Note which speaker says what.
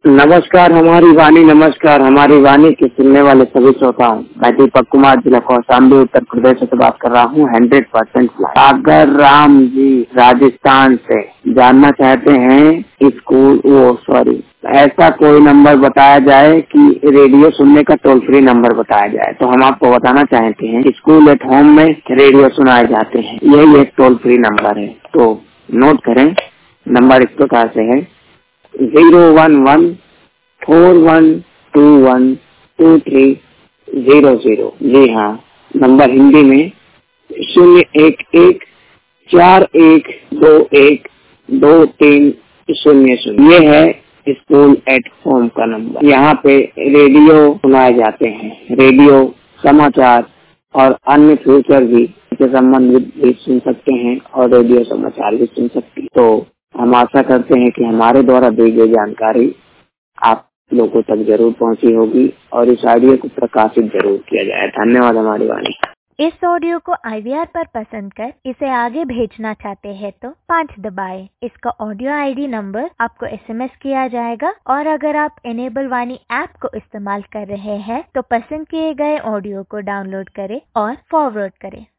Speaker 1: नमस्कार हमारी वाणी, नमस्कार हमारी वाणी के सुनने वाले सभी श्रोताओं, मैं दीपक कुमार जिला कौशाम्बी उत्तर प्रदेश से बात कर रहा हूँ। 100% सागर राम जी राजस्थान से जानना चाहते हैं ऐसा कोई नंबर बताया जाए कि रेडियो सुनने का टोल फ्री नंबर बताया जाए। तो हम आपको बताना चाहते हैं स्कूल एट होम में रेडियो सुनाए जाते हैं, यही एक टोल फ्री नंबर है। तो नोट करें, नंबर इस प्रकार से है 01141212300। जी हाँ, नंबर हिंदी में 01141212300। ये है स्कूल एट होम का नंबर। यहाँ पे रेडियो सुनाए जाते हैं, रेडियो समाचार और अन्य फ्यूचर भी से संबंधित भी सुन सकते हैं और रेडियो समाचार भी सुन सकते हैं। तो हम आशा करते हैं कि हमारे द्वारा दी गई जानकारी आप लोगों तक जरूर पहुंची होगी और इस ऑडियो को प्रकाशित जरूर किया जाए। धन्यवाद हमारी वाणी।
Speaker 2: इस ऑडियो को IVR पर पसंद कर इसे आगे भेजना चाहते हैं तो 5 दबाएं। इसका ऑडियो ID नंबर आपको SMS किया जाएगा और अगर आप इनेबल वाणी ऐप को इस्तेमाल कर रहे हैं तो पसंद किए गए ऑडियो को डाउनलोड करें और फॉरवर्ड करें।